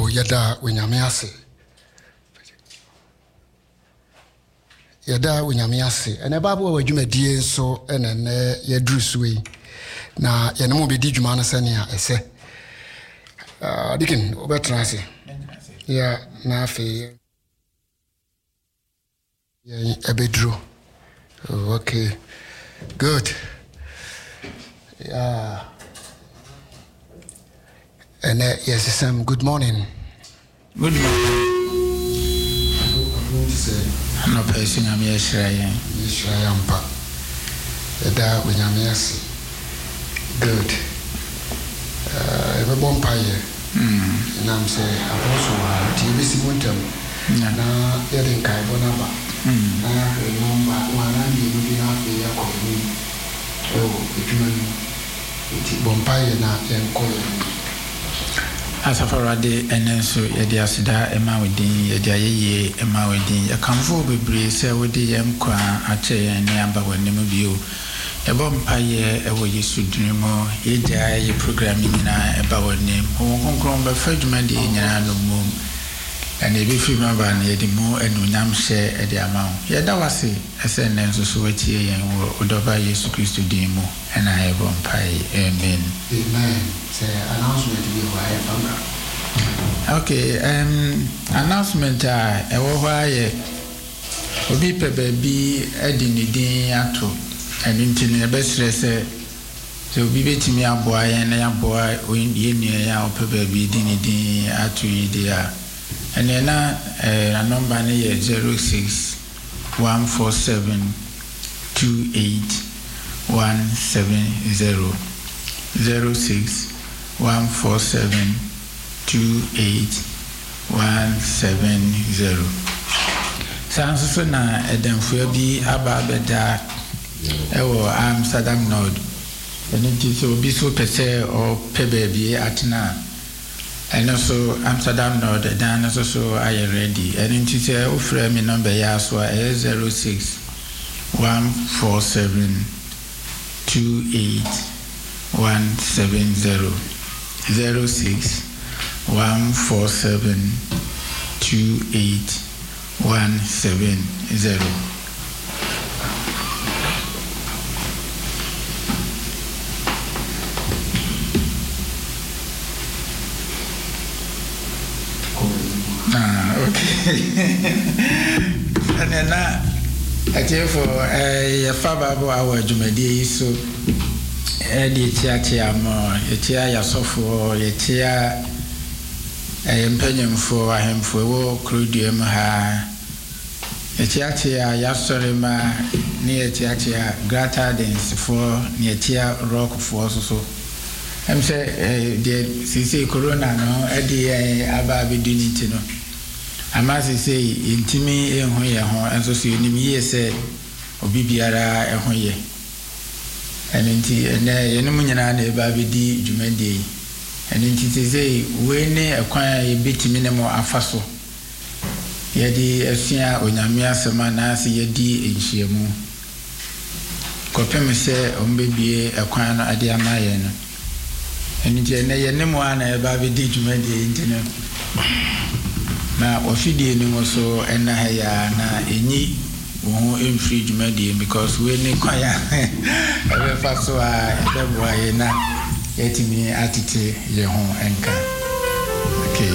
yada wenyame ase. Yada wenyame ase. Ene babu wa dwumadie nso ene yadru suwe. Na yene mo bedi dwuma no sene a ese. Dikin obetra ase. Ya na afi ebedru. Okay. Good. Yeah. And yes, Sam, good morning. Good morning. I'm not passing a mere shrine. Shrine, that when I'm yes. Good. A bomb pie. And I'm saying, I've also had TV winter. Now, getting Kaibonaba. I remember one and you would be happy. Oh, the Bompire now and calling. As a Farade and then so Yadia Sida, Emma Wedin, Yadia, Emma Wedin, a comfort be breeze, with the Qua, Ache, and Yamba when they move you. A bompire, a way you should dream more, Yadia, programming in about name, who won't come by Fredman in no moon. And if you remember, the more and Unam share at the amount. Yada was it, as an answer so at ye and Odoba Yesu Christo demo, and I have on pie. Amen. Amen. Say announcement to you. Okay, announcement. I will why Obi Baby Eddie Din Ato, and into the best say. So be betting me a boy and a boy when you near our baby Din Ato idea. And then a number 06 147 28 170 06 147 28 170. Sounds so now a damn be about better. Amsterdam Nord. And it is so be so per se or per baby at now. And also Amsterdam Nord, then also I am ready. And it is a frame number Yaswa 06 147 28 170 06 147 28 170. And then I tell for a fababo our Jumadi so Eddie Tia more, a tia yasofo, a tia a impenium for him for crudium ha a tia yasorima near tia grata dance for near tia rock for so. I'm say the CC Corona no Eddie Ababi Dunitino. I must say, intimi a hoya, and so you need say, or Bibiara a hoye. And in Munana, Baby D. Jumendi. And in say, when acquire a bit minimum a faso. Yadi a sia or Yamia Samana, see a D in Shiamu. Copem say, on baby acquire a diamayan. And in Jenna, Baby D. Jumendi internet. Na ofidi ni so ena haya na enyi wo emfri dwumadi because we ni kwaya ebe fa so a ebe boye na yetimi atete ye ho enka. Okay.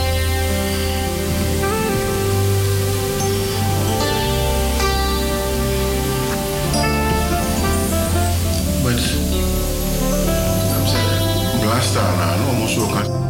But I'm saying last time I almost woke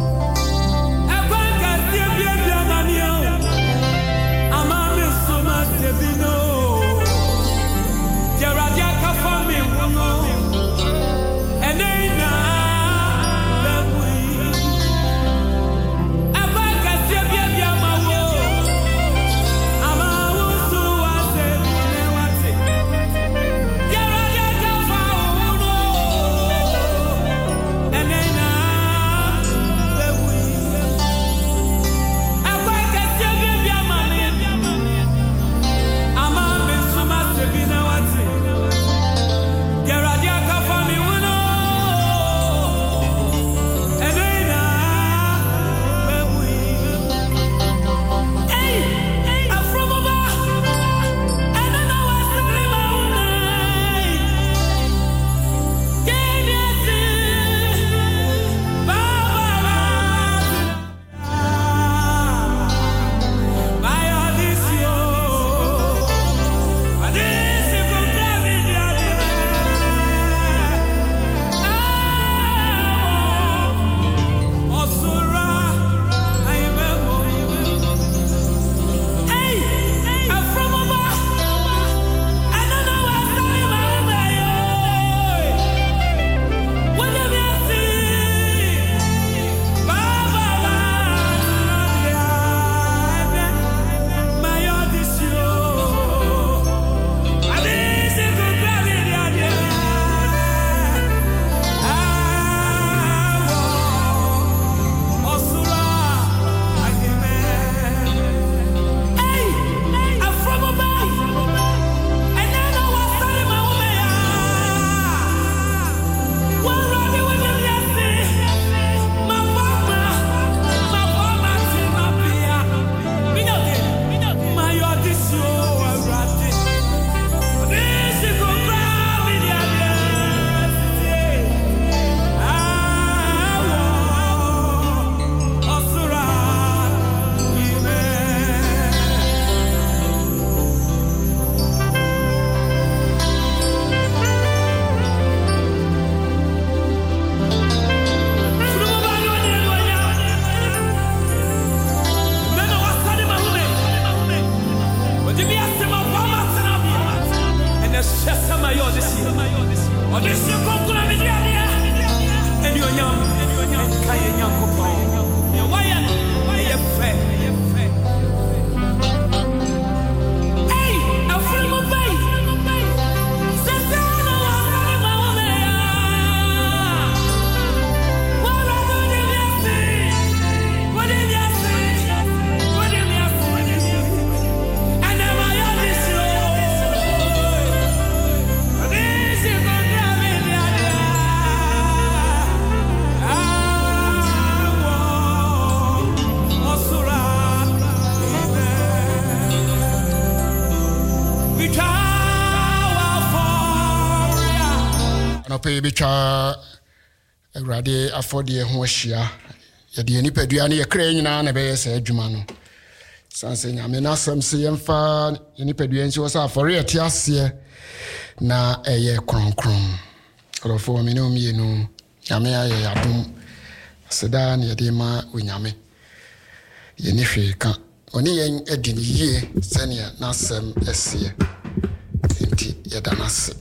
pay bicha awurade afɔdeɛ ho ahyia yɛde nipadua ne yɛkra nyinaa na bɛyɛ sɛ adwuma no sanse nyame na asɛm se yɛmfa nipadua nsi wɔ sɛ afɔre yɛte aseɛ na ɛyɛ kronkron ɔdɔfoɔ me ne omienu nyame ayɛ yɛadom aseda ne yɛde ma onyame yɛni hwee ka ɔne yɛn adi ne yie sɛnea n'asɛm ɛseɛ nti yɛda n'ase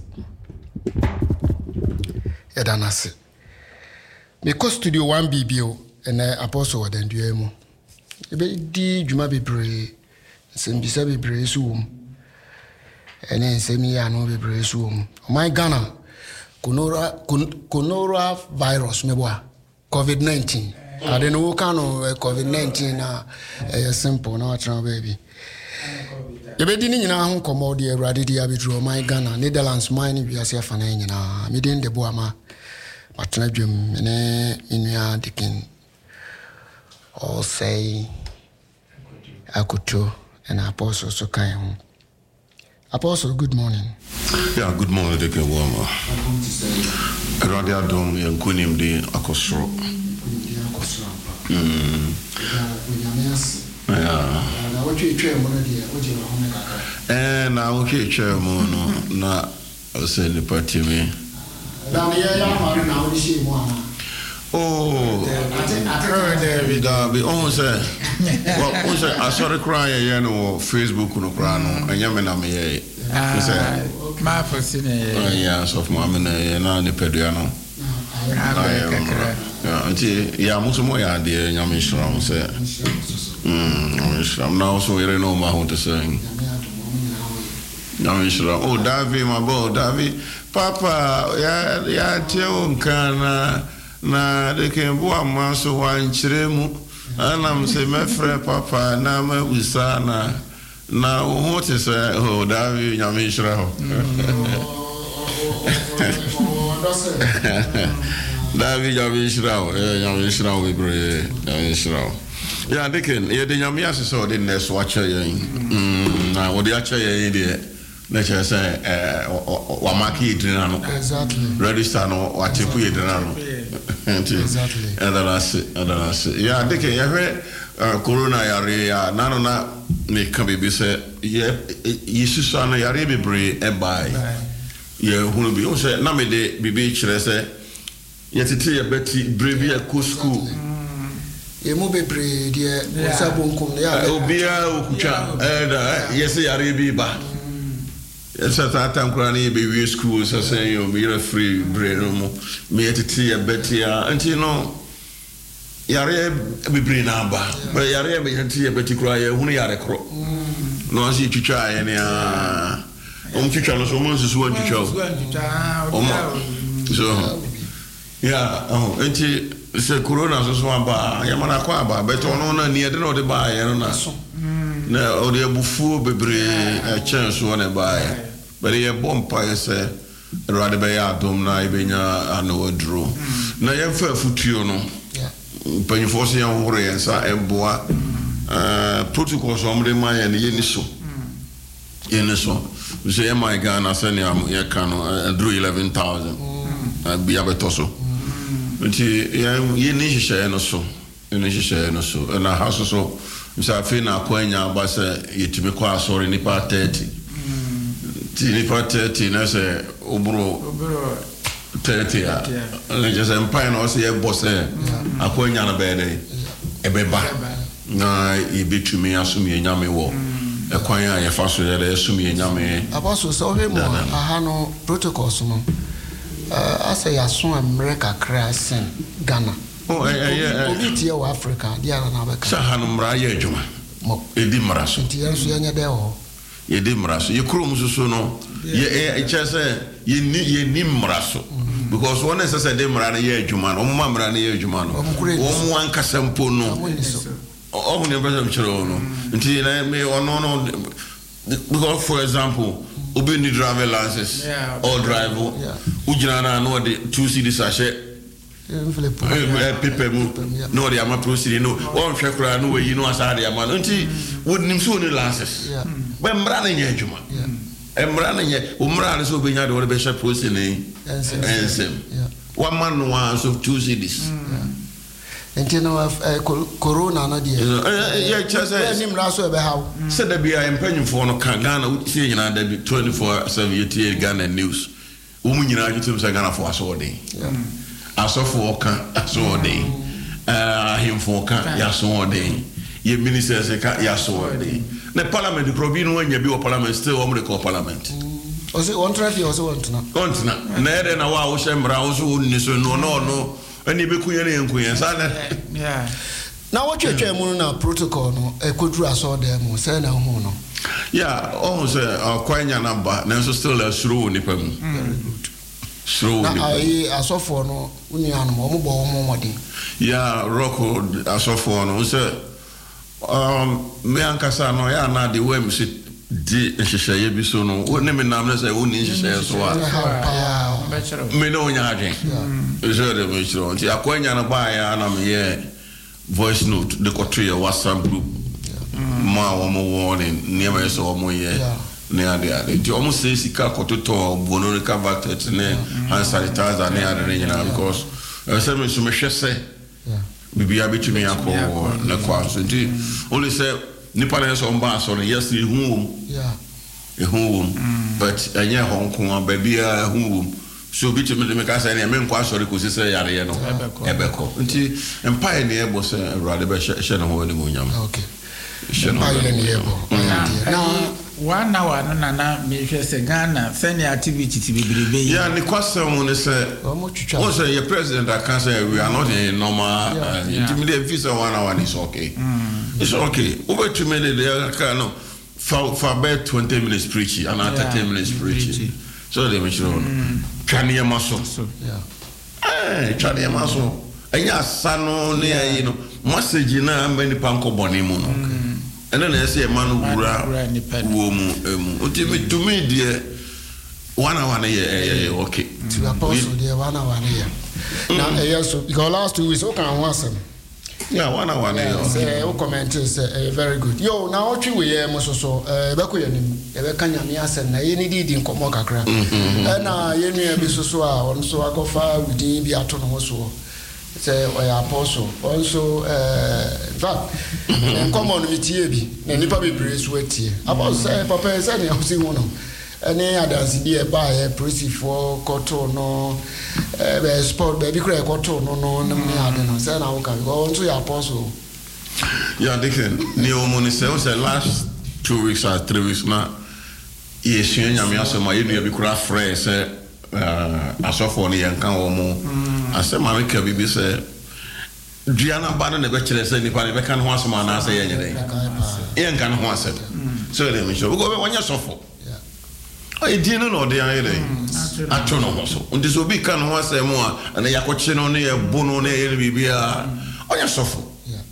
mekɔ studio 1 BBO ɛnɛ apostle wadandua mu ɛbɛdi dwuma bebree nsɛmbisa bebree so wɔ mu ɛne nsɛm yi ano bebree so wɔ mu ɔman Ghana Conora virus meboa COVID-19 ade no wo ka no COVID-19 na ɛyɛ simple na watrɛ baby yɛbɛdi ne nyinaa ho kɔmmɔ de awurade de abɛduru ɔman Ghana Netherlands man ne wiase afa na nyinaa meden de boama matena dwam ne minua dikin all say Akuto and Apostle so kind home. Apostle, good morning. Yeah, good morning, Deacon Wama. Radio Dom Yankunim de Akosro. Yeah. What you try one idea, what you know? And I will keep chairman, not send the party me. Oh, David, almost I saw the cry, you know, Facebook, no crown, and Yamina me. My first yes, of Mamma and the Pediano. Until Yamusumoya, dear Yamishram said, I'm now so we don't know my how to sing. Yamishram, oh, David, my boy, David, Papa, yeah, tell Kana. Na de ken bo amanso wan kiremu anam se mefre papa na ma usana na wo te se o David nyame hira ho David nyame hira ho we bre nyame hira ho ya de ken ye de nyame aseso de neso acha yen na wo de acha yen de na che se wa maki edina no exactly register no wa tepu edina no exactly and then yeah they can have corona yare ya nano na me can be say yeah yesu na yare bebre e buy yeah hunu bi o say na me de bibi kire say yetete ye beti brevi e ko school e mo bebre de o sabonkom ya obia okutwa da yes yare bi ba yes at time kurani be school so say you be free brain mo me yetete ye beti anti no yare bebre na ba but yare be yetete ye beti kura ye hunu yare kro no asi twitwa ye ne a twitwa no so mo nsusu an twitwa so yeah anti se corona so ba ya mana kwa ba beto no na ni de no de ba ye no na na o de bufu bebre chance one ba ye but ye bompa say rather be adom na ibenya ano adro na ye fa futuo no panifo se yan hore ye sa eboa protocol so amre ma ye ni so so ye my Ghana sene am ye kan adro 11,000 bi abetoso nti ye ni hihye no so na haso so msafi na kwanya basa yetime kwa asori nipa 30 ti nipa 30 na se obro 30 na just empire no se ye boss akwanya na bede ebeba na ibetumi asumi nyame wo ekwan ya ye fa so ye le sum ye nyame apostle so he mo aha no protocols no asa ya so America kra sen Ghana obi tie wa Africa dia na be ka sa ha no mra ye adwuma edi mra so tie so ye nya de ho ye di mra so ye krom so no ye chese ye ni mra so because one is say de mra na ye adwuma no mo mra na ye adwuma no wo an kasampo no oh ne be chiro no nti na me ono because for example obi ni driver license or driver ujina na no de 2 cedis ashe paper mu no de ama proceed no on hwe kra no we yi no asade ama no nti wonim so ni license be mra na nya adwuma mra na nya o mra na so obenya de wo be hwe proceed ni ensem one man no one so 2 cedis enti no corona na de yeah chase nim ra so be how said there be empanyimfo no kan Ghana see nyina da 24/7 yetie Ghana news wo mu nyina agitum se Ghana for aso den asofo kan aso den ahimfo kan ya so den ye ministers kan ya so den na parliament probi no anya bi o parliament still o mo parliament o se on traffic o se on tuna na ere na wa wo shemra wo so ni so no ani be kunya na yankunya sana yeah na what you mu na protocol no ekoduru aso dem mo say na hu no yeah oh say kwanya number na so still a suru ni pam very good suru ni ai asofo no uni anu mo bo mo modi yeah roko asofo no say me ankasa no ya na de wem sit di nhihye bi so no woni me nam na say woni nhihye so a me no nya agen je de me chiro nti akwanya na ba ya na me ye voice note de ko to your WhatsApp group ma wo mo warning ne me so mo ye ne ade nti o mo say sika ko to bono ka vaccine ne hand sanitizer ne ade ne nyina because say me so me hwese bibia betumi akọ na kwa so nti only say nipa na so mba so no yes ehun but anya honkon ba bia ehun so bitumi de me ka say ne me nkwa so ko sese yare ye no ebeko nti empire ne ebo se awrade be hye no ho ni mo nyam okay empire ne ebo na one hour no na me hwe se Ghana send activity ti bebrebe yeah ni kwasem ne se o say your president can say we are not in normal intimidate visa 1 hour is okay it's okay over 2 minutes they can no for about 20 minutes preaching and 30 minutes preaching so they make sure twani maso twani maso enya sano ne ayi no message na ambani panko boni mu no ene na ese manu wura wo mu ultimate to me there 1 hour na ye okay to apostle there 1 hour na ye now yes because last 2 weeks o kan ho asem yeah 1 hour na ye okay o comment say very good yo na o twi we ye mo so be ko ye nim e be kan nyame asem na ye ni di nkomo kakra na ye nu e bi so a on so akofa within bi ato no so say we apostle also in fact common metie bi na nipa bebre so atie about say papa say na say wono any others bi e ba e prosifo koto no be sport be bi kra koto no na me ade no say na wo ka go on to your apostle yeah dicken ni o mo ni say last 2 weeks or 3 weeks na yes nyame asema ye nu bi kra frɛ say asofo ni yankan wo mo asema me ka bibi say duana ba no na be kire say nipa ne be kan ho asema na say yenye yankan ho asem so let me show we go wanya sofo ai dino no de ayele ato no ho so ndi so bi kan ho asem a na yakoche no ne ye bono ne ye bibia onya sofo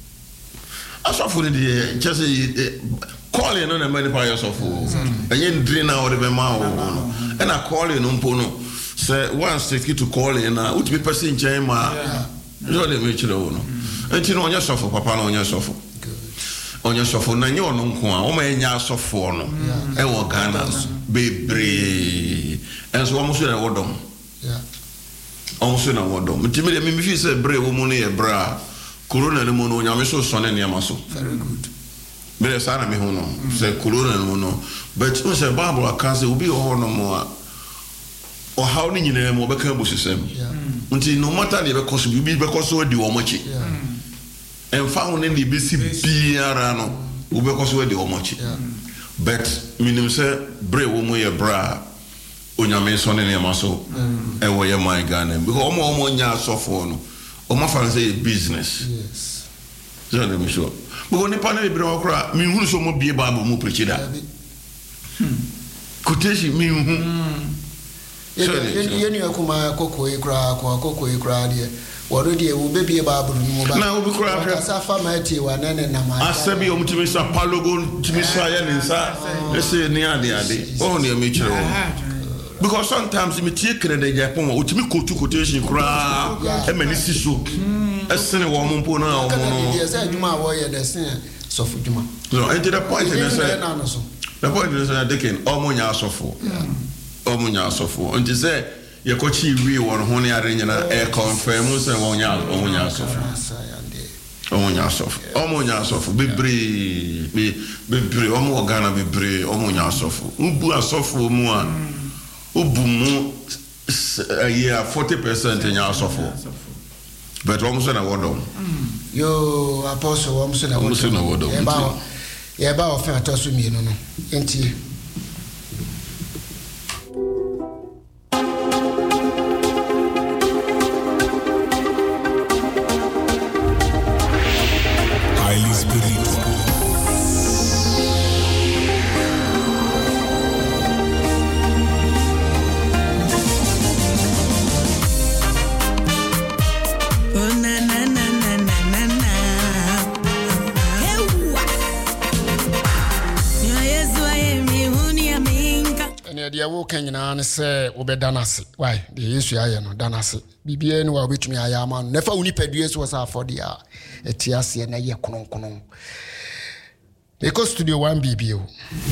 asofo ni de just call no na many pa sofo enye ndri na o de be ma o no and I call no mpo no say once take you to call in na uti be person chen ma so de me chiro no enti no onya sofo papa no onya sofo onya sofo na nye ono nko a o ma enya sofo no e wo Ghana bebre enso wo muso na wodom o muso na wodom ntimi de me fi say bre wo mu no ye bra corona ne mu no onya me so so ne amaso very good bere sana me ho no say corona ne mu no but o say bible akanse obi ho no mo a o how ni nyina mo be kan bo sesem nti no matter the be koso bi be koso di wo mochi en fa ho ne bi si biara no wo be koso di wo mochi but minimum say bre wo mo ye bra onyame so ne ma so e wo ye man Ghana because omo nya asofo no omo fa say business yes so let me show because nipa na bre okra mi hu so mo bie bible mo preach da quotation mi hu yeni akuma kokoi kra de already we be bible mo ba na obi kra asa famati wa nene na ma asabi omtimi sa palogo timi sa ya nsa ese ni ade oh ne me kire because sometimes me tie kre de Japan o timi quotation kra e mani si so esene wo mo mpo na o mo no yes adwuma wo ye de sen sofu dwuma so and the point is the point is that they can omunya asofo omunya asofo until say ye ko chi wi won ho ne are nyina e confirm say omunya asofo omunya asofo bebre omu Ghana bebre omunya asofo ubu asofo mu a ubu mu yeah 40% nya asofo but omu say na wodom yo apostle omu say na wodom ye ba ofa atoso mienu no enti highly spiritual. dia wo kanyina ne se wo be danase why the yesu aye no danase bibie ne wa obetumi aye ama no nefa woni padue so sa afode a etiase na ye konokono eko studio 1 bibio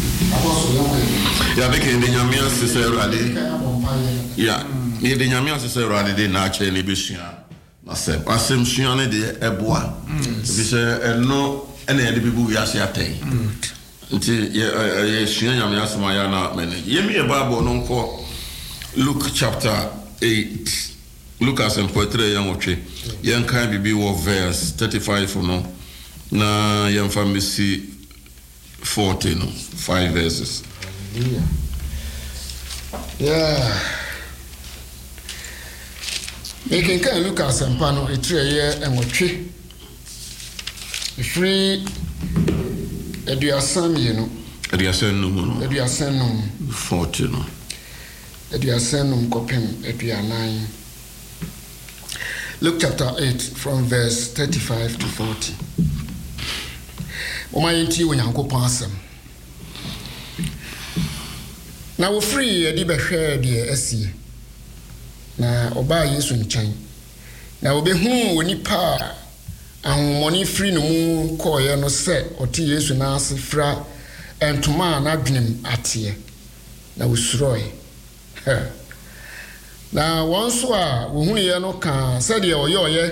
ya be ke de nyamia sese urade ya ni de nyamia sese urade de na ache ne besua na se asem sua ne de eboa bi se eno ene de bibu ya se atei nti ye sua nyame asema ya na mene yemi e bible no nko Luke chapter 8 Lucas and poetry yan otwe yan kan bibi wo verse 35 no na yan famisi 40 no 5 verses yeah making kan Lucas and pano etre ye enwotwe free eduasam ye no eduasam 40 no eduasam kopem eduanan Luke chapter 8 from verse 35 to 40 omayenti wonyankopon asem na wo free edi behwe de asie na oba Yesu nchen na obehu wonipa ahomoni free no mu koye no se oti Yesu na asefra entuma na dwenem atie na wosuroi na wonso a wohunu ye no ka sade oyoye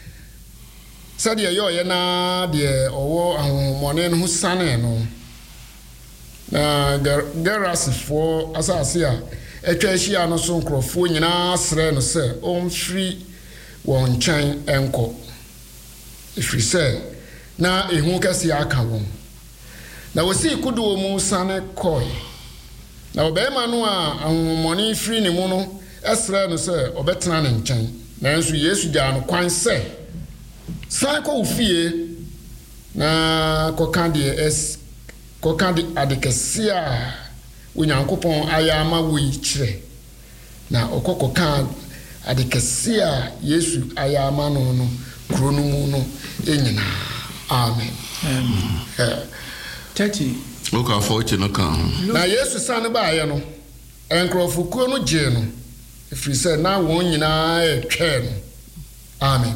na de owo ahomoni no sane no na garasifo asase a etwa hia no so nkrofo nyina asre no se on free won chan enko ifri se na ehu kase aka won na wosi kudo mu sane koi na obema no a ahomoni free ne mu no esre no se obetena ne nchen na nso Yesu ja no kwan se san ko ufie na kokandi adekesia wonyankopon ayama wo yire na okokokan adekesia Yesu ayama no kronumu no enyina amen 30 oka 40 no kan na Yesu san ba aye no enkrofukuo no je no ifri se na won nyina etwe no amen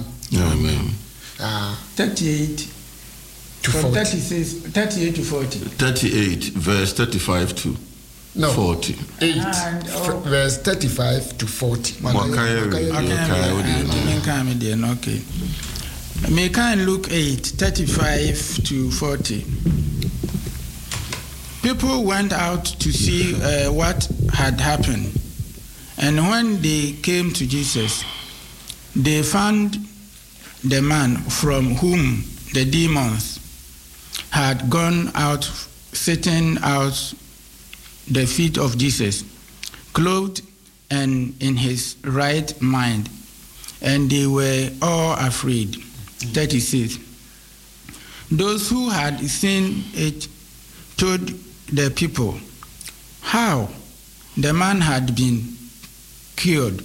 38 to 40 38 to 40 38 verse 35 to 40 8 verse 35 to 40 okay me can Luke 8 35 to 40 people went out to see what had happened, and when they came to Jesus they found the man from whom the demons had gone out sitting out the feet of Jesus, clothed and in his right mind, and they were all afraid. 36. Those who had seen it told the people how the man had been cured.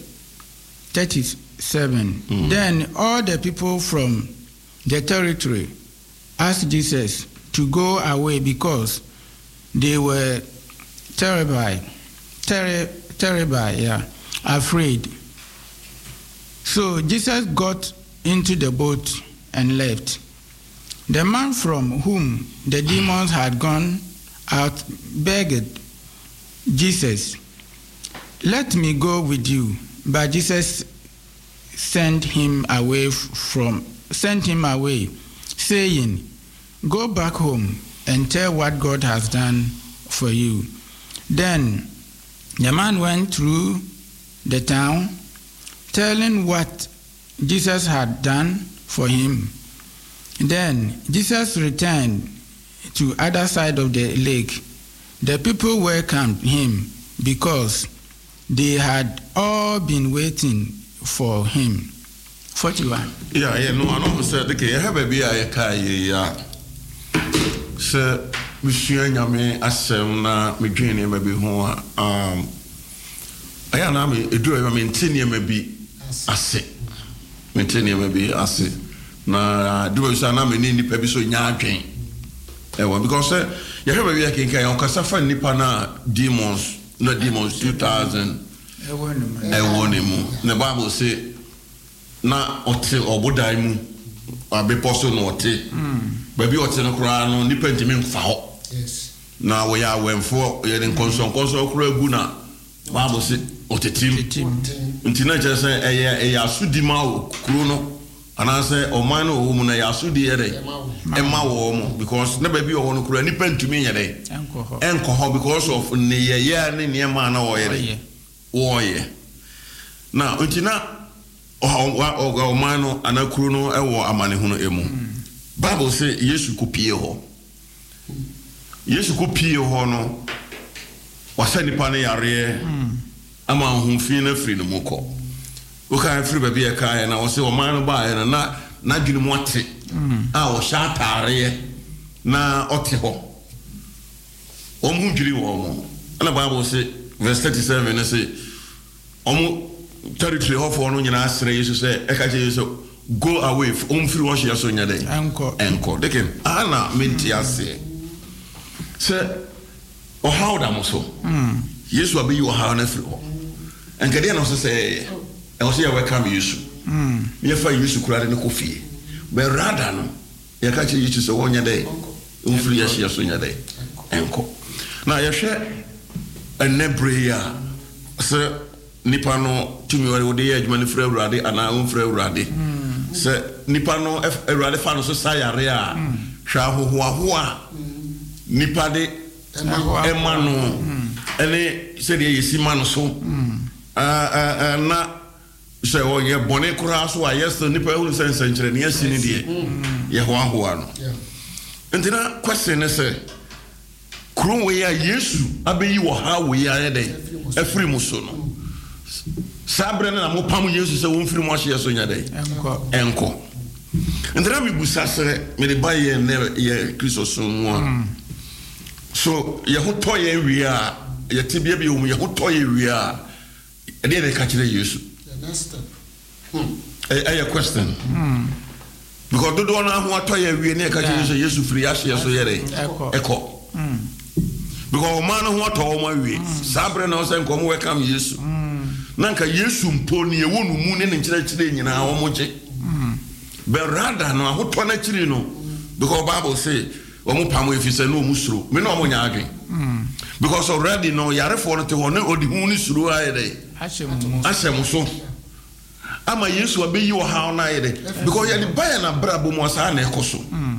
37. Then all the people from the territory asked Jesus to go away because they were afraid. So Jesus got into the boat and left. The man from whom the demons had gone out begged Jesus, "Let me go with you." But Jesus sent him away, saying, "Go back home and tell what God has done for you." Then the man went through the town, telling what Jesus had done for him. Then Jesus returned to the other side of the lake. The people welcomed him because they had all been waiting for him. 41. Yeah, no, I know. So, okay, I have a beer. I can't. So, Monsieur Yame, asem na me dwene ma bi ho aya na me edu e me ntenie ma bi ase me ntenie ma bi ase na do so na me ni nipa bi so nya adwen because you have a beer kenkan on kasa fa nipa na demons 2000 e woni mu the Bible say na ote obodai mu abeposo no ote baby ote no kra no nipa ntimi mfa ho. Yes. Now we are when for yen konson kra gu na Bible say otetim ntina je say e asudi ma kru no ana say o man no wo mu na asudi ere e ma wo mo because na baby o no kra nipa ntumi nya dey enko ho because of ne ye ne ma na wo ye na ntina o man no ana kru no e wo amane hu no emu Bible say Yesu kopie ho Yesu kopie ho no wasa nipa ne yare ama ahunfi na firi no mukọ o kan firi baby e kan na wose o man no ba e na dwene mu ate o sha tare na ote ho o mu dwiri wo mo na Bible say verse 37 na say o mu territory ho fo no nyina asere Yesu say e ka je Yesu go away firi wo hye so nya dey enko deken ana menti ase se o how da mo so Yesu abi you how na firi ho enkade na so say e o say welcome Yesu me fa Yesu kura de ko fie be rather no ye ka che Yesu so wonya dey firi ya hye so nya dey enko na ye hwe enebre ya se nipa no tumi wo de ye adwuma ne fira urade ana on fira urade se nipa no urade fa no so sayare a hwa hohoa nipa de ema no ene se de yesi ma no so na se o ye bone kura so a yes nipa hu sense nkyere ne yesi ne de ye hoahoa no entina question ne se kru we ya Yesu abeyi wo ha we ya de afiri mu so no sabre na mo pam Yesu se won firi mo ahye so nya dai enko ndra bi busasere me de baye ne ye Kristo so mo so ye ho to ye wi a ye tibia bi wo ye ho to ye wi a e de ka kire Yesu a question because do na ho to ye wi ne ka kire Yesu firi ahye so ye dai eko because man who to o ma wi sabre na o se nko mo welcome Yesu nanka Yesu mpo ne ewonu mu ne nkyerɛkyerɛ nyina wo moje be rather no ahoto na kyiri no because Bible say o mu pam efise no mu suro me no mo nya adwen because already no yarefo no te ho ne odi hu ni suro ayede ahyem so ama Yesu abeyi wo ha na ayede because ya di baya na brabo mo sa na ekoso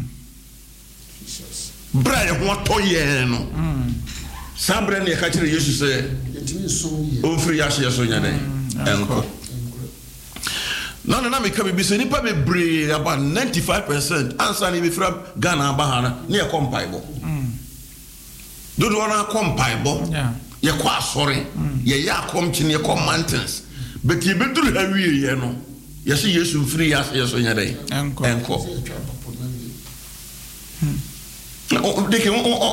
bra ye ho to ye no sabre ne ka kyerɛ Yesu sɛ o free ahye so nya den enko na me ka bi se nipa be bre about 95% answer ni be fra Ghana bahana na e kom Bible dodo na kom paibo ye kwa asore ye ya kom chine ye kom mountains but ye beduru ha wie ye no ye se Yesu mfiri ya so nya dai enko deke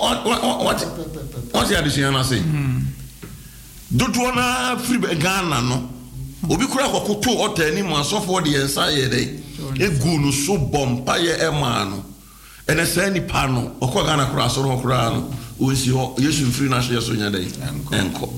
what ya disian na say dodo na free Ghana no obi kura kokoto otani mu asofo de yensa ye dai egu no so bompa ye ema no ene say ni pa no okọ Ghana kura so no kura no onsi ho Yesu mfiri na hye so nya dai enko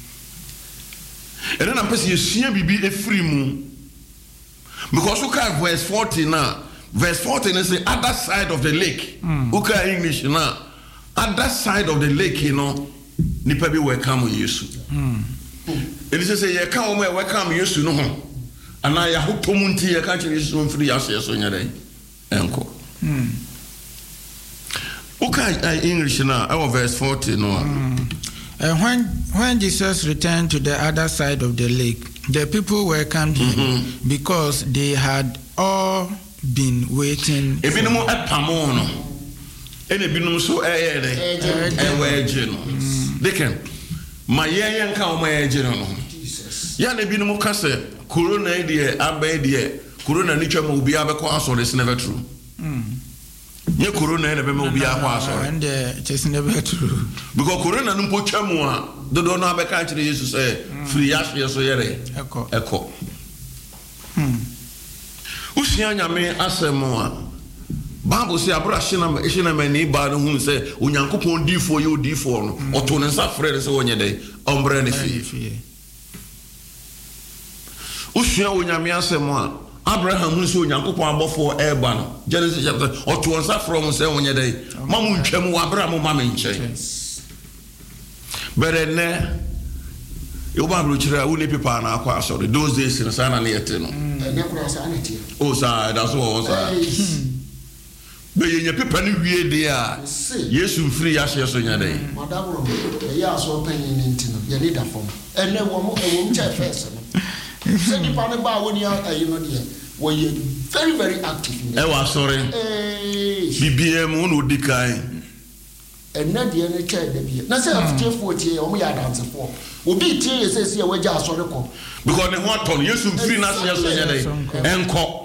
ene na pese yesua bibi efiri mu because we can verse 40 now verse 14 is the other side of the lake okay English now other side of the lake you know nipa bi welcome Yesu it is say ye kan o welcome Yesu no ho ana ya hotom nti ye kan kire Yesu mfiri ya so nya dai enko okay English now our verse 40 no when Jesus returned to the other side of the lake, the people welcomed him because they had all been waiting. Ebinum apamono. Ene binum so ewe no. Deken. Ma yen kan o ma eje no. Ya na binum ka se corona de aba de corona ni twa ma obi abekọ asore is never true. Nye corona na be ma obi akọ asore. And it is never true. Because corona no po twa mu a dodo na abeka kire Jesus free yash so yere. Eko. Usia nyame asemo a Bible say abra hina mani ba no hu say onyankopon difo ye odifo no oto ne nsa frere se wonye dai ombre ne fi Usia onyame asemo a Abraham hu say onyankopon abofo eba no Genesis chapter oto nsa from say wonye dai mamu ntwam wa Abraham ma me nchen berene you Bible chira who need people na akwa sorry those days in sana na yete no oh sir that's what sir be ye people ni wie dey a Yesu mfiri ya hye so nya dey madabro e ya so panyin ni ntino ye leader form ene wo mcha first no se ni pa ne ba woni ayi no dey wo ye very very active e wa sorry BBM no dikai ene dey ne cha de bi na se afterfo tie o mo ya dance for obi tie ye se waja asore ko because ne ho aton Yesu mfiri na hye so nya dey enko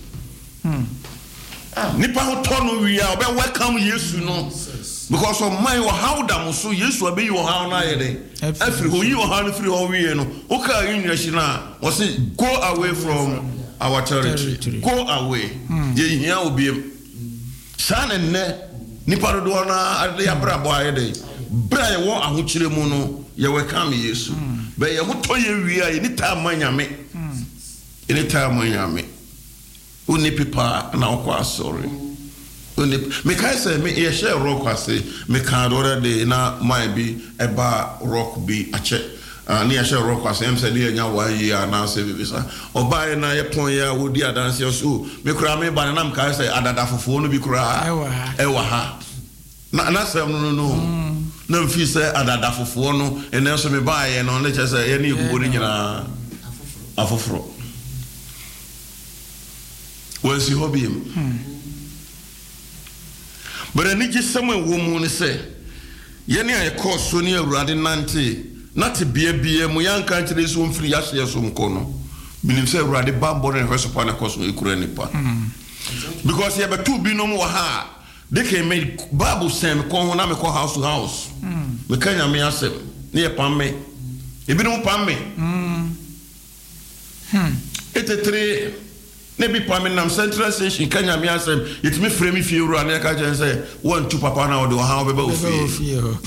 nipa ho tono wi a obe welcome Yesu no because of my how da so Yesu abe you how na ye dey every ho you how free ho wi no o ka yin na o say go away from our territory go away ye hia obiem sana ne nipa do na ade abrabo aye dey bra ye wo ahokyire mu no ye welcome Yesu be ye ho to ye wi a ni ta manyame ni ta manyame uni pipa na okwa sorry uni me kai say me ye share rock ase me kan do de na mai bi eba rock bi ache ni ye share rock ase em say de nya 1 year na say bi sa oba na ye pon ya wodi adanse so me kura me ba na me kai say adada fofo no bi kura ewa ha na say no na mfi say adada fofo no ene so me ba ye no le che say ye na igugo ni nyina afoforo was your hobby. But I need you somewhere woman say, Yenia a course so near Radin Nante, not to be a Muyan country is one free as yes on corner. Believe say Raddy Bambo and House upon a cosmic Kuranipa. Because you have a two binom ha, they can make Babu Sam Konami house to house. Mekanya me asem, near Pamme. If you don't Pamme. It's a tree. Nebi Paminam Central Station, Kenya Miasem, it's me frame if you run a catch and say, 1, 2 papa now do how about you.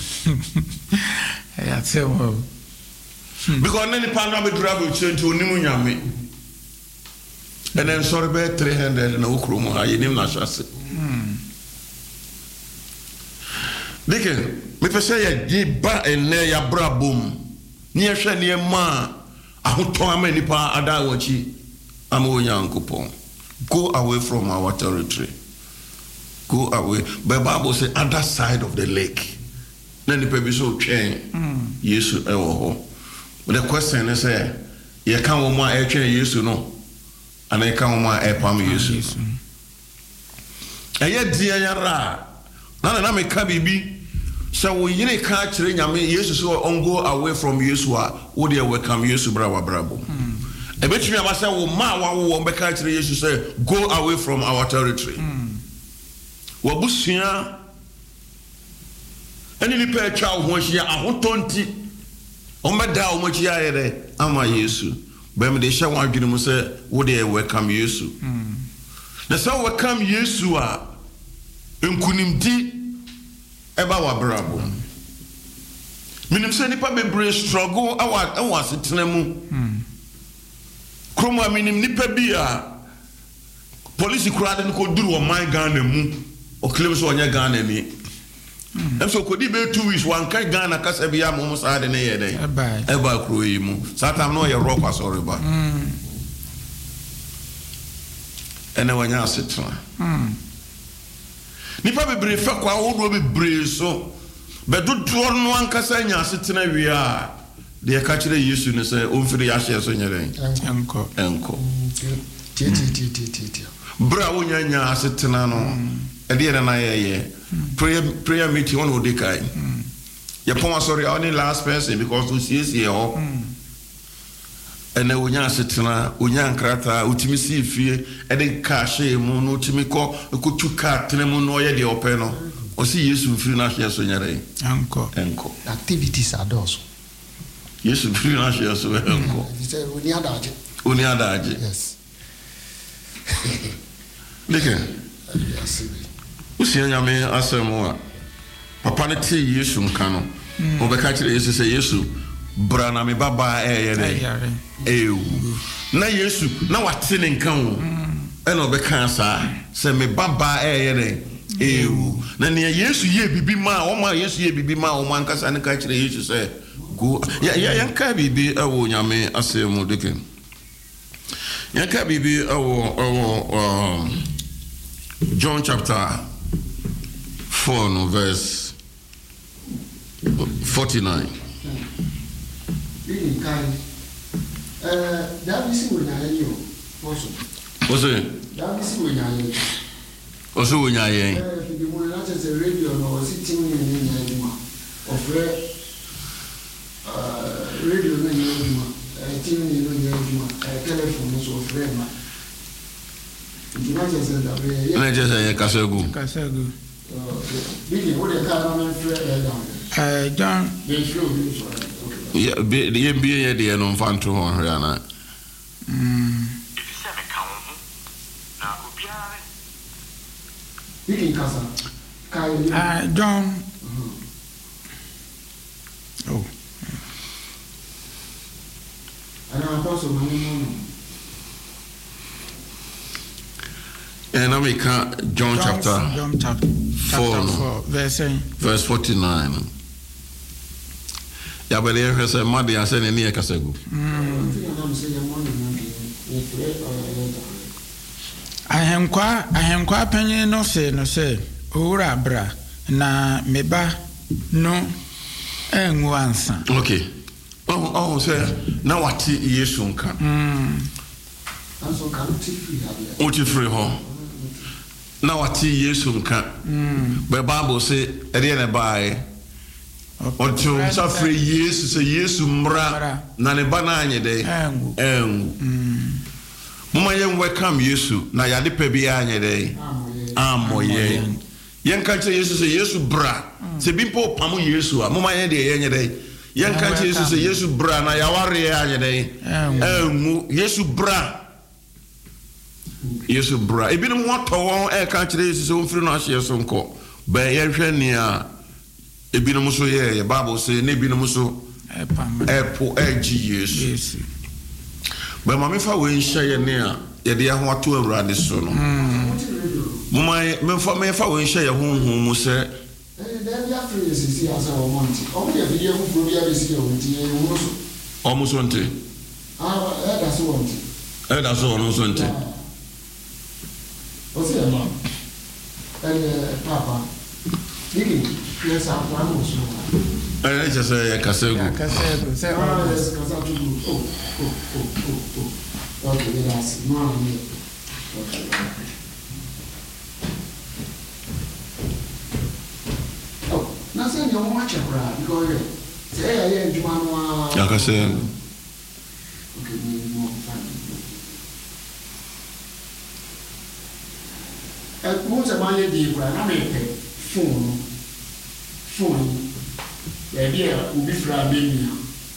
Because many Panama travel change to Nimunyami. And then sorry, 300 and Okrum, I name Nashas. Dicken, me say a deep bar and near ya brabum. Near Shania Ma, I would tell many pa Adawachi. Go away from our territory. Go away. But the Bible says other side of the lake. Then the people so change. Yes, but the question is, you can't want to change yes no, and I can't want to palm yes. And yet, dear Yara, na me kabibi. So we yine ka kire nyame yesu so on go away from yesu a wo dey welcome yesu bra wa brabo ebetumi amasa wo ma wa wo be ka kire yesu say go away from our territory wo busua eni ni pe twa ho hia ahotonti o meda o mo chia yere ama yesu be me de hia wan adwene mu say wo dey welcome yesu na so welcome yesu a enkunimdi eba wa brabo minim se nipa bebre struggle awa setena mu kromo minim nipa bi a police kurade no ko duru o man Ghana mu o claim so onya Ghana ni em so ko di be 2 weeks wan kai Ghana kasa bi ya mo sa de ne ye den eba kro yi mu satam no ye rock asori ba ene wanya setena nipa bebre fa kwa wodo bebre so bedodo no ankasa nya setena wi a de ka kire yesu ne se o mfiri ya hye so nyere enko bra wonya nya setena no e de na ye prayer meeting on odikai ya pon sorry only last person because we see here ene wonya setena wonya nkrata utimi si fie e de ka hye mu no utimi ko tuka tenemu no ye de ope no o si yesu mfiri na hye so nyere enko activities are those yesu mfiri na hye so enko oni adaje yes leke usia nyame asemu a papa ne te yesu nka no o be ka kire yesu se yesu bra na me baba na yesu na wate ne nka ho e na o be ka sa se me baba na ne yesu ye bibi ma o ma yesu ye bibi ma o man kasa ne ka kire yesu se go ya nka bibi awo nyame asemu deke ya nka bibi awo John chapter 4 no verse 49 John yeah be the no fanto ho na John oh and I make John chapter 4 verse 49 ya bele ye say madi ya say ne kasegu ahenkwa panyin no se owura bra na meba no enwu ansa okay oh say na wati yesu nka anso kan uti free ho na wati yesu nka but bible say ere na bae onto safre yesu say yesu mra na ne ba na anye de engu mama yen welcome yesu na yade pa bi anye de amoye yen ka che yesu say yesu bra se bimpo pam yesu a mama yen de yen de yen ka che yesu say yesu bra na yaware anye de engu yesu bra yesu bra ebi no wato won e ka kire yesu so mfiri no ahye so nko ba ye hwe ni a ebi no so ye bible say na ebi no so epo egi yesu ba ma me fa we nhya ye ne a ye de ho ato awurade so no mama me fa we nhya ye honhom mu se there ya free sisi asa o monti o me video mu pro bia be si o monti e wo so o mu so nte da so wonti da so no so nte Você é mano. Papa. Diga, essa plano só. Já sei, Casego. Sei lá. Casado tudo. Oh. Ok, graças. Não é no much because say I am Jumano. Like I said. Okay, more fun. Most of my lady, I make phone. The idea will be for a baby.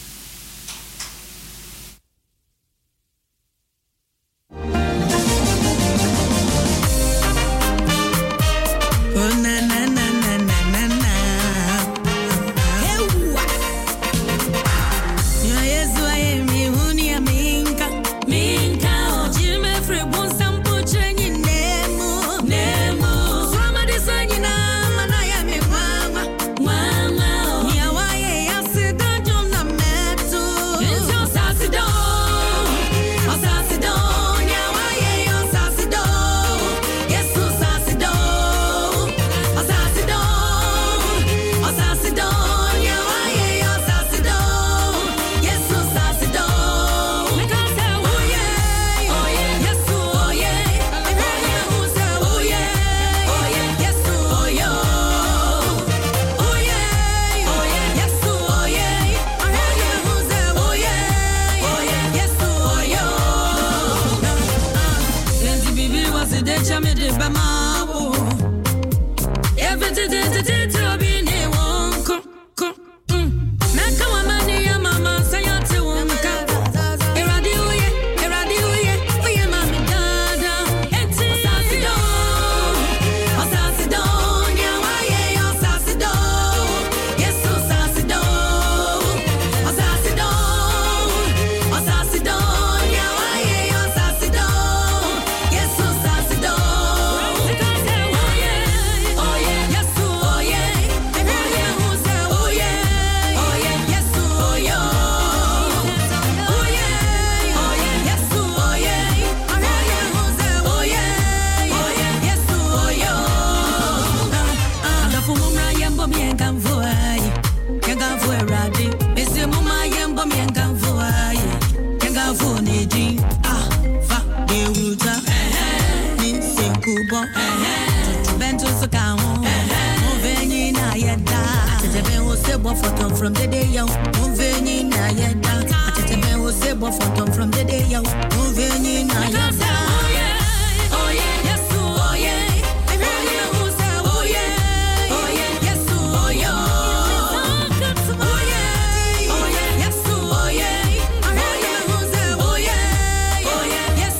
From the day young, moving in a yet down. I tell me, who say, but from the day young, moving in a yet down. Oh, yeah, yes, oh, yeah. I heard you who say, oh, yeah, yes, oh, yeah. Oh, yeah, yes, oh, yeah. I heard you who say, oh, yeah, yes,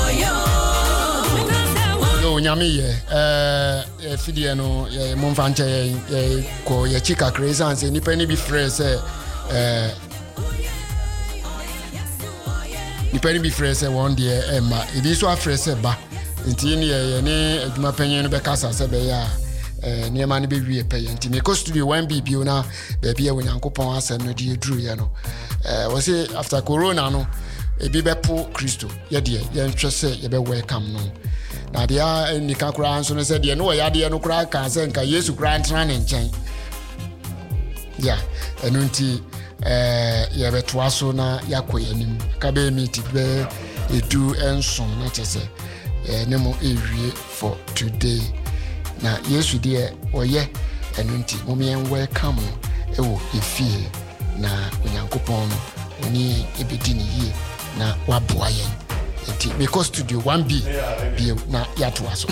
oh, yeah. No, Nyami, Fidiano, Monfanche, Ko, Yachika, Crescent, and Nippenny be fresh, Nippenny be fresh, one dear Emma. It is what fresh, ba. Intinia, my penny, Becassa, Sabaya, near money be pay, and Timmy cost to be one BB now, baby, when Uncle Pons and no dear Drew, was it after Corona, no, a Bibepo Christo, ya dear, ya interest, you be welcome, no. Na dia nika kura nso no se de no ya de no kura ka se nka Yesu kura ntran ne nchen ya enu nti ya beto aso na yakoye nim ka be meet be edu enson na chese ne mo ewie for today na Yesu de oye enu nti mo me welcome ewo efie na onyankopon no oni ebedi ne yie na waboa yen. Because studio 1B be na yatu aso.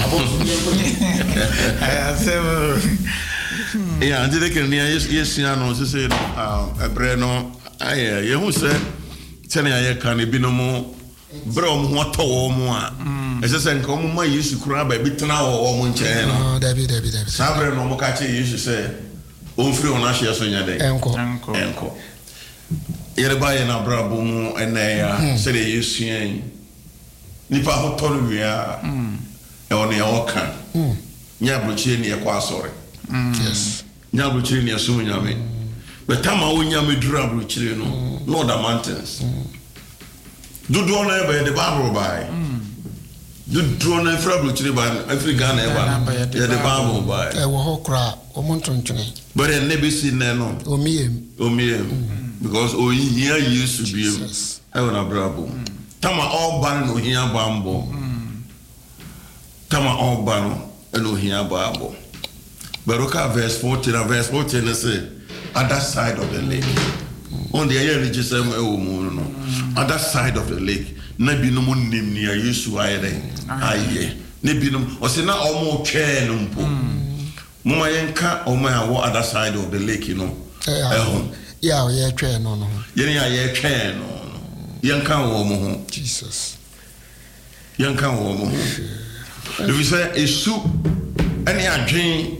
Yeah, and they can yes no say ebre no aye ye hu say tene aye kan bi no mo bre o mo to wo mo a ese se nka mo ma Yesu kura ba bi tena wo mo nche no David sabre no mo ka che Yesu say o mfiri ona hye so nya de enko yere ba ye na brabo mu ene ya se de Yesu yen nipa ho tonu wia e woni ya oka nya brochie ne yakwa asore yes nya brochie ne aso nyame but tama wo nyame dura brochie no the mountains dudu na ebe the Bible by dudu na fra brochie by Africa na eba the Bible by e wo ho kra o montontwene but e never see na no omiem because o hia Yesu biem e wona brabo tama all ban no hia bambo tama all ban no hia bambo Baruka verse 14 and verse 14 is other side of the lake. On the air, just other side of the lake. Nabi no mun nim ni Yesu ayere. Aye. Nabi no o se na omo twe no mpo. Mama yenka omo awo other side of the lake, you know. Yeah, yeah, twe no no. Ye twe no. Yenka wo mo ho. Jesus. Yenka wo mo ho. If you say esu ani adwen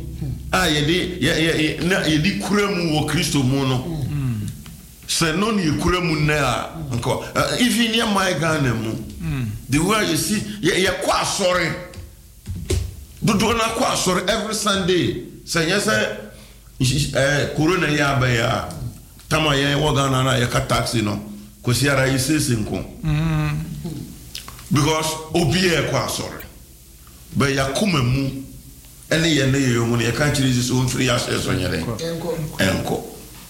yedi kuremu wo Kristo mu no. Se no ni kuremu na anko even near my Ghana mu. The way you see ye kwa sorry. Do na kwa sorry every Sunday. Say yes corona ya ba ya tama ye wo Ghana na ye ka taxi no. Kosiara isese nko. Because obi e kwa sorry. But yakuma mu ene ye ne ye mu ne ka kire Jesus on free access so nyere enko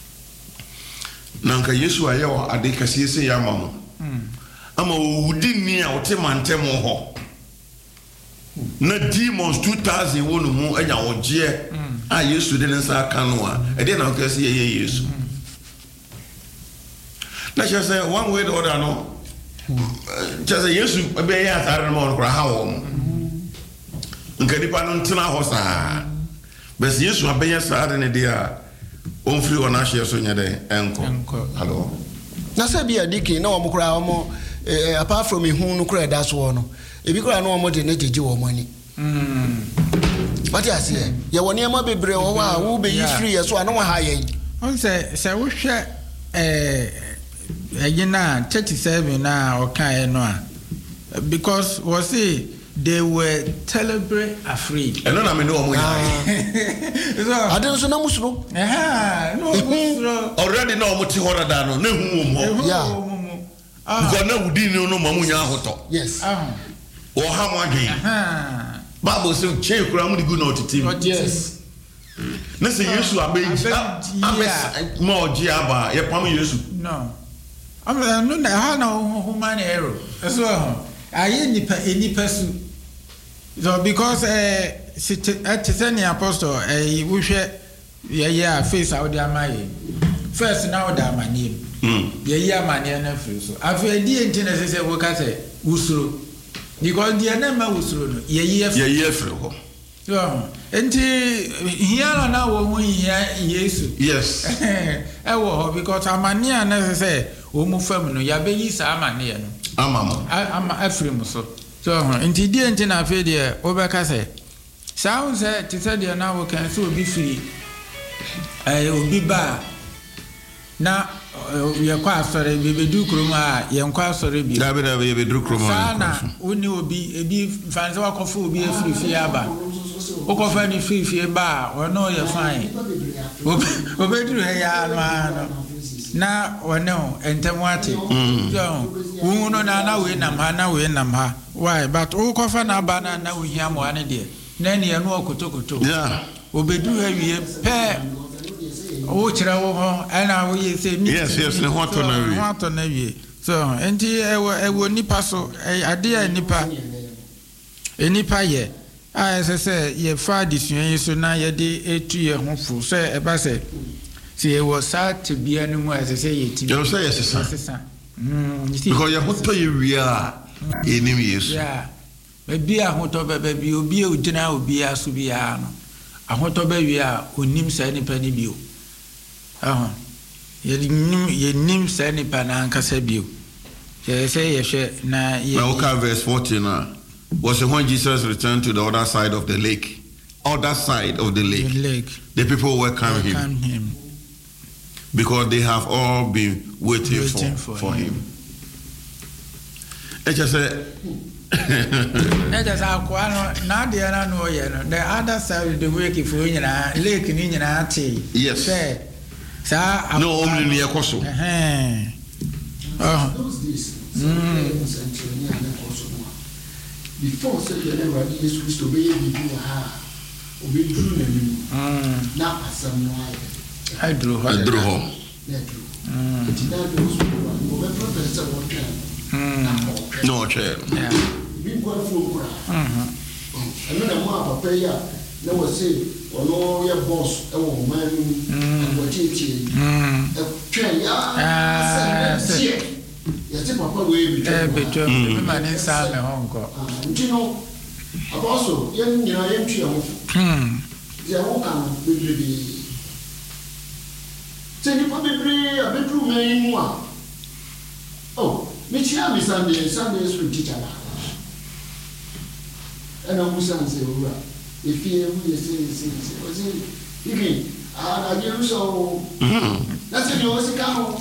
nanka Yesu ayewa ade kase se ya mamu ama wudi ni a wote mantem ho na demons 2000 wonu mu anya oje a Yesu de nsa aka no a e de na ka se ye Yesu na just say one way or other no just say Yesu be ya atare no mo kra ha wo nkanipa no ntena ho saa bes Yesu abenya saa de ne dia on free on ahye so nyede enko hello na se bia diki na wo kura wo apart from hu no kura da so no ebi kura no wo de ne jeje wo mani what you say ye woni ema bebre wo wa wo be yi free so ana wo ha yen on se wo hwe agina 37 na o kan no a because was say they were terribly afraid. I don't know what I don't know musro. No musro. Already know what you order down. No yeah. Because now we didn't know mamunya hoto. Yes. Or how again? Bible says change kuramu di good not team. Yes. Nese Yesu abeji. Mo jiaba. Ye pamu Yesu. No. I'm no na ha na human error. So aye nipa su. So because Tiffany Apostle we share yeah face out there my first now that my name yeah my name na free so after the internet say we ka say usuro because the name ma usuro no yeah free ho so enti here na wo hu Yesu yes wo because amania na say wo mu fam no ya be yi sa amania no ama afrim so enti die enti na afi de obeka say sound say ti say de na wo kan so obi free obi ba na ye kwa asore be du kroma ye kwa asore bi da be be du kroma sana oni obi ebi fanse wa kofu obi afiri fi aba o kofa ni fi ba ono ye fine obi du he ya no na ono entemu ate so wuno na we nam ha why but o kofa na ba na we hia mo ane de na ne no okotokoto yeah obedu ha wie pe o kira wo ho ana wo ye se mi yes ne hoto na wie so enti ewo nipa so ade a nipa ye a se ye fa disuen so na ye de etu ye ho fu so e ba se si e wo sa te bia no mu a se ye ti you say yes sir because ye hoto ye wie a enim Yesu yeah be bia hoto be bi obi e ogina obi aso bia no ahoto be wie a onim sa nipa ni bio ye nim sa nipa na ankasa bio ye say ye hwe na ye now okay verse 14 was when Jesus returned to the other side of the lake the people welcomed him because they have all been waiting for him. It just said that is our quano, not the other no, the other side of the wake if we lake in Indian tea. Yes, sir. No, only near Koso. Before Jesus to be now I drew home. No chair. And then a papa, no, say, ono ye boss e wo man and what it is twen ya se ya te papa we between me man inside me honko ntino apostle yen nyina yen twa ho ya wo kan bebrebe se ni pa bebrebe a bedroom man mu a oh me chia me Sunday school teacher na and I was saying if you was even I do so that's it you was come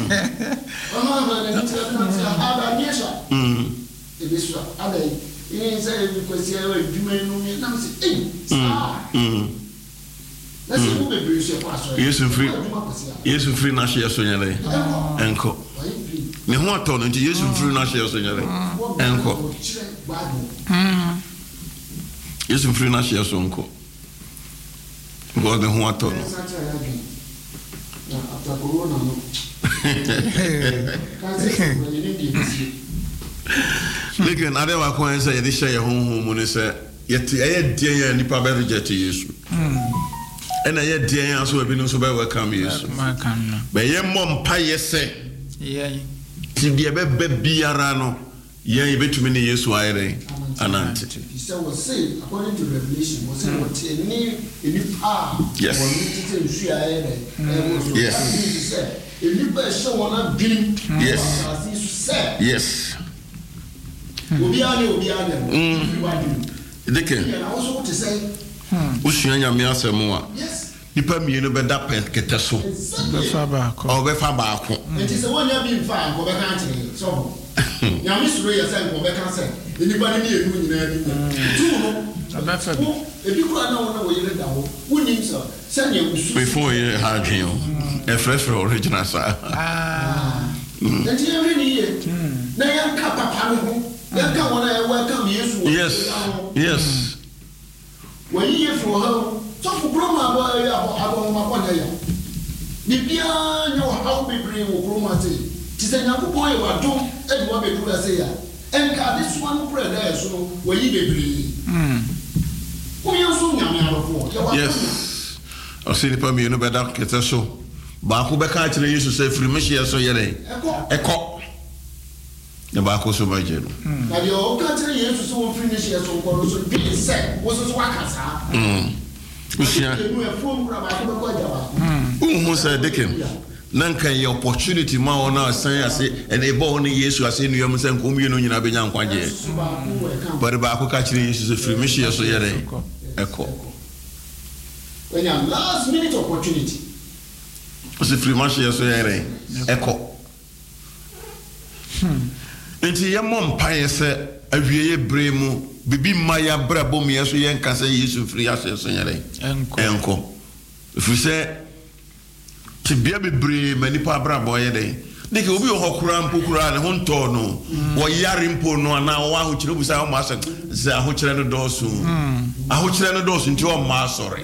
it is other in say because you are doing no na say let's see who be bridge pastor Yesu free na share so nyale enko me ho ato no nti Yesu free na share so nyale enko Yesu free na share so enko go me ho ato no after corona no Leken ade wa ko en say ye share honhom mu ne say yete eye die ya nipa be reject Yesu ena ye die ya so ebi no so be welcome Yesu be ye mom pa ye say ti die be biara no ye betumi ne Yesu ayere anante he said was say according to Revelation was say what any power yes yes yes Deke Ushia nyame asemu a nipa mienu be da kete so be fa ba ko enti se wonya bi mfa ko be kan tire so nyame suro ye se ko be kan se nipa ni enu nyina ni tu no abafa ebi ko na wona wo yele da ho wonim so se ne usu before ye ha dwen e fresh original sa enti ye ni ye na yanka papa no ho yanka wona e welcome Yesu yes when you for her so for grandma boy abo ma kwa ya bibia nyo how be bring wo grandma say ti say nyaku boy wa do e di wa be do say ya enka this one prayer there so when you be bring wo yo so nyame arofo yes o se ni pa mi no be da kete so ba ko be ka kire Yesu say free me share so yere eko ne ba ko so ba je no na de o ka kire Yesu so wo free me share so ko so bi say wo so wakasa Usia say Deken nanka your opportunity ma ona san ase and e bo oni Yesu ase nu yam san ko mi no nyina be nya nkwaje but ba ko ka kire Yesu so free me share so yere eko when your last minute opportunity so free me share so yere eko enti ye mom paye se awieye bremu bibi maya brabo mi yeso yen kase Yesu free ase so yere enko fuse ti bia bebre mani pa brabo ye den deke obi hokura mpokura ne honto no wo yare mpo no na wo ahokire busa wo ma ase se ahokire no dosu ahokire no dosu nti wo ma asore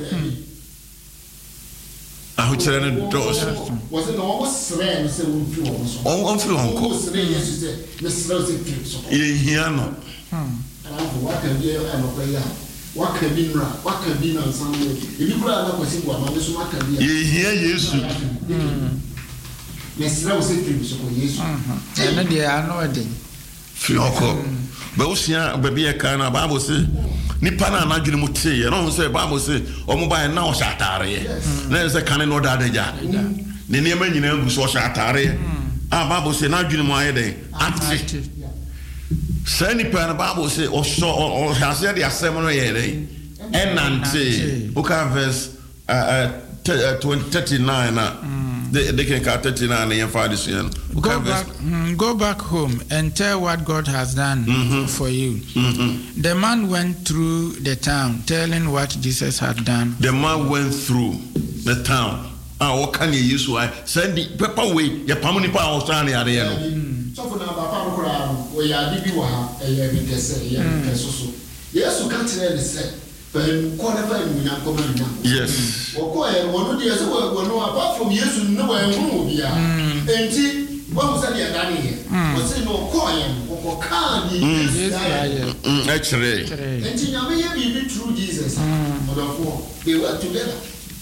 ahokire no dosu was it no was sere se wo mfi wo so on fi honko sere Yesu se me sere se fi so ye hia no waka bi anokwaya waka bi nra waka bi na nsanwe ebi kura na kwasi gwa ma so waka bi ye hia Yesu mesra wo se fi so ko Yesu na de anodi fi hoko ba usia ba bi e kan na Bible say nipa na anadwene mu tie ye no say Bible say o mo ba na o shatare na say kan no da daja ne ne ma nyina gu so shatare Bible say na adwene mu ayede active Sani pa Bible say o has the assembly no yere enante uka verse 39 they can count 39 and for this year go back home and tell what God has done for you. The man went through the town telling what Jesus had done. The man went through the town. What can you use? Why send the paper way your pamuni pa o stand here no so for na ba pa nkura we ya di bi wa ha e ya bi kese ya kesoso Yesu ka tire ni se ben ko na fa mu nya ko ma nya yes wo ko e wono di ese wo no apart from Yesu no wa hu bia enti wo mu se dia dani he wo se no ko ye ko ka ni Yesu actually enti nya me ye bi through Jesus They were together.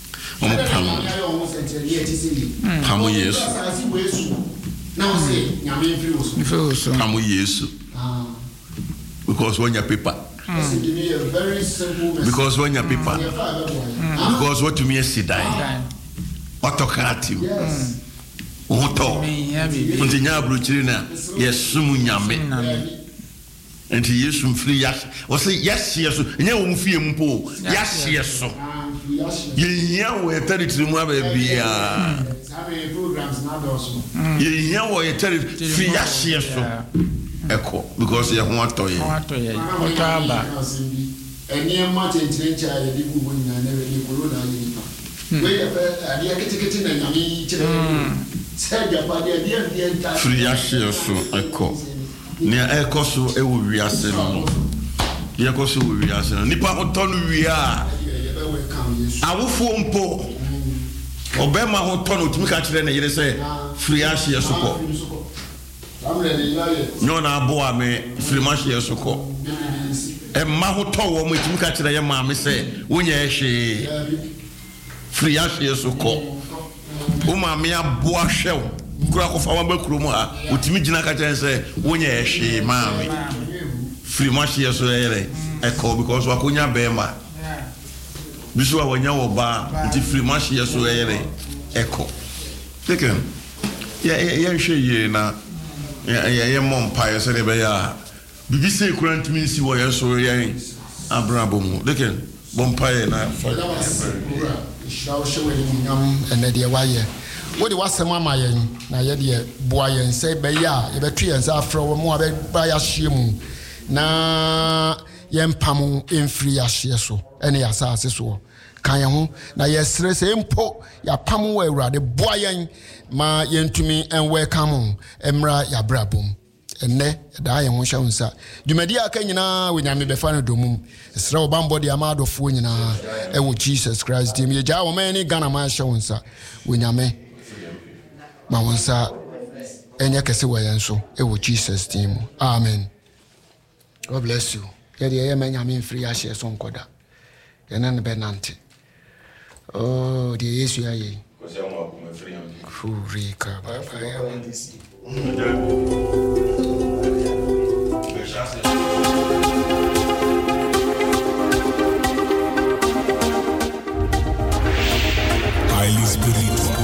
Pamu Yesu. Now say, Pamu Yesu. Because when your paper. Very simple message. Because when your paper. Because what to me is die. Autocratic. Yes. Oto. Untinya bruchina. Yes, sumu nyame. Enti Yesu mfiri ya. O say yes yes. Nya wo mfie mpo. Yes yes. Yehia wo territory mu abia. Sabe programs na doso. Yehia wo territory free yes yes. Echo because you want to aba. Eni ma chencha ya di gugu nya na we corona ni pa. We ya dia ketekete na nyame kire. Say ya pa dia enta. Free yes yes echo. Ni echo so e wo wiase no. Ni echo so wo wiase no. Nipa otonu wia. Awofo mpo. Obema ho tono tumi ka kire na yire say free yes yes ko. Nyona aboa me firimashi esoko emma ho to wo mo etimi ka kire ye maame se wonya ehwe firiashi esoko wo maame aboa hwew kura ko fa wa bakuro mu ha otimi gina ka kire se wonya ehwe maame firimashi eso ere eko because wa konya bema bisu wa wonya wo ba nti firimashi eso ere eko teken ye hwe ye na ya mom pa yese de be ya bibi se kurant mi si wo yeso yen abrabo mu deken bom pa na fa shaw showe ni nyam ene de wa ye wo de wasem ama yen na ye de boa yen se be ya ye be tu yen se afro wo mu abe ba ya hye mu na yen pam emfiri ya hye so ene ya sa ase so kan ye ho na ye sere se mpo ya pam wo awurade boa yen ma yentumi en welcome emra ya brabom enne da ye ho hwa unsa dwumadi aka nyina we nyame befa no domum esra obambo de amadofo nyina e wo Jesus Christ tim ye ja wo mani Ghana ma hwa unsa we nyame ma wonsa enye kese wo yenso e wo Jesus tim amen. God bless you. Ye de ye manya me free ya share so nkoda ye na ne benante oh de Yesu ya ye Furika Baba ya Highly spiritual.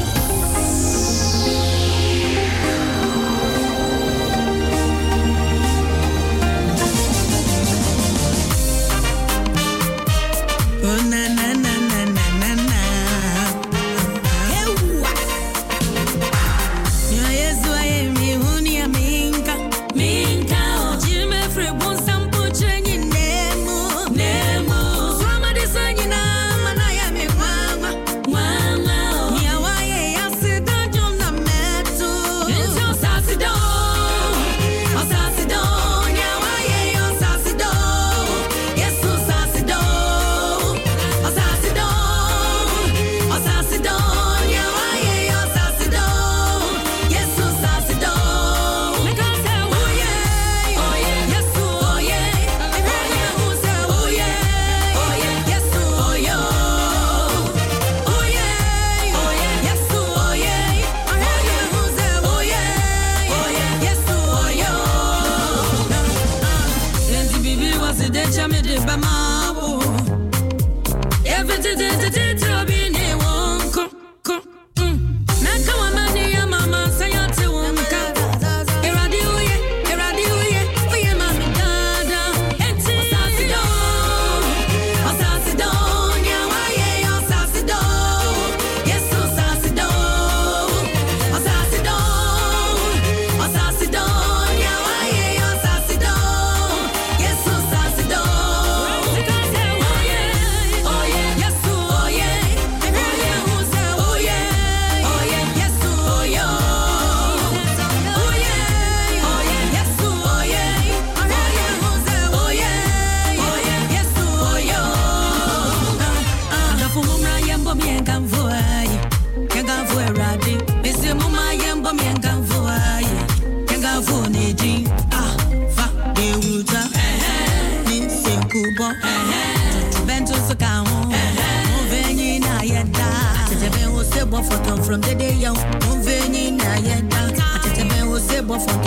Bento so say boy photo from the day young. Don't venye na yeda. Atete me ho say boy photo.